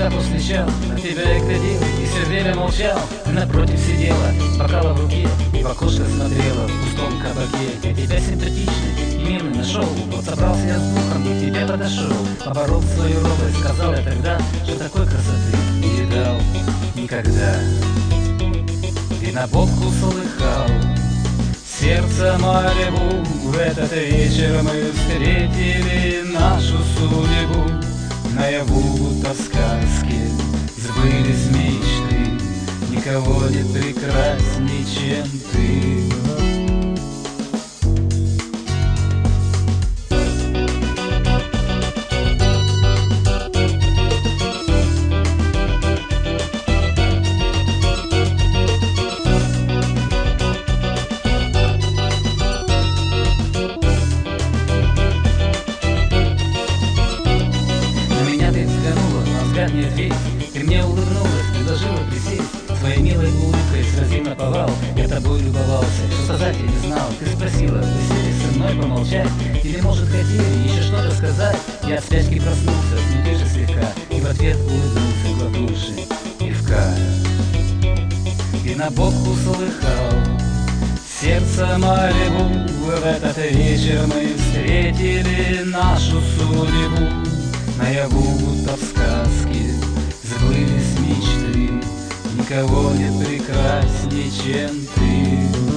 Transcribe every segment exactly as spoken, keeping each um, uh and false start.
Когда повстречал, на тебя я глядел и все время молчал. Ты напротив сидела, бокала в руке, и в окошко смотрела в пустом кабаке. Я тебя симпатичный и милый нашел, вот собрался я с духом и к тебе подошел. Поборол свою робость, сказал я тогда, что такой красоты не видал никогда. Ты на бобку слыхал, сердце Малибу, в этот вечер мы встретили нашу судьбу. Наяву, будто в сказке, сбылись мечты, никого нет прекрасней, чем ты. Не ответь, ты мне улыбнулась, предложила присесть. Своей милой улыбкой сразил наповал, я тобой любовался, что сказать я не знал. Ты спросила, вы сели со мной помолчать, или, может, хотели еще что-то сказать. Я от спячки проснулся, внутри же слегка, и в ответ улыбнулся, глотнувши пивка. И на бобку слыхал, сердце Малибу, в этот вечер мы встретили нашу судьбу. Наяву, будто в сказке, сбылись мечты, никого нет прекрасней, чем ты.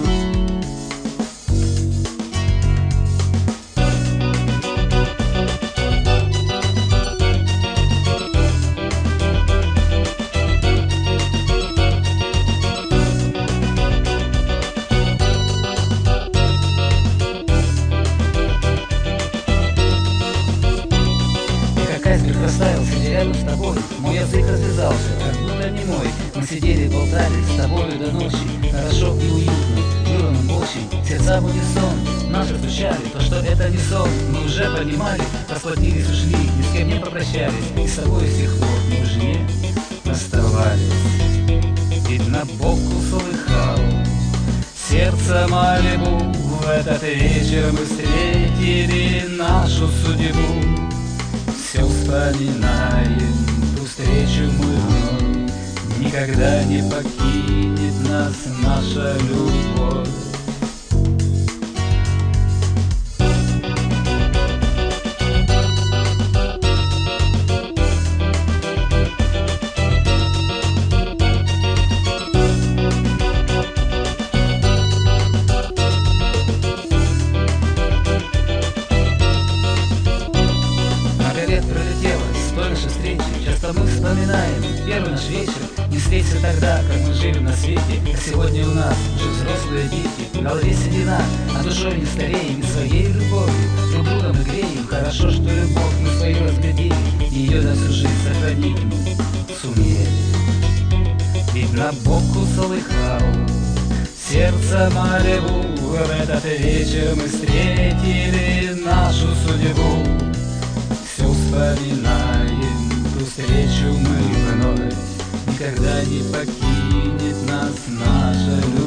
Растаял, сидя рядом с тобой, мой язык развязался, как будто не мой. Мы сидели, болтали с тобою до ночи, хорошо и уютно, было нам очень. Сердца в унисон наши стучали, то, что это не сон, мы уже понимали. Расплатились, ушли, ни с кем не попрощались, и с тобой с тех пор мы уже не расставались. Ведь на бобку слыхал, сердце Малибу, в этот вечер мы встретили нашу судьбу. Все вспоминаем ту встречу мы вновь, никогда не покинет нас наша любовь. Часто мы вспоминаем первый наш вечер. Не встреться тогда, как мы жили на свете. А сегодня у нас уже взрослые дети. В голове седина, а душой не стареем. И своей любовью друг друга мы греем. Хорошо, что любовь мы свою разглядели, и ее на всю жизнь сохранить мы сумели. Ведь на бобку слыхал, сердце Малибу, в этот вечер мы встретили нашу судьбу. Все вспоминаем ту встречу мы вновь, никогда не покинет нас наша любовь.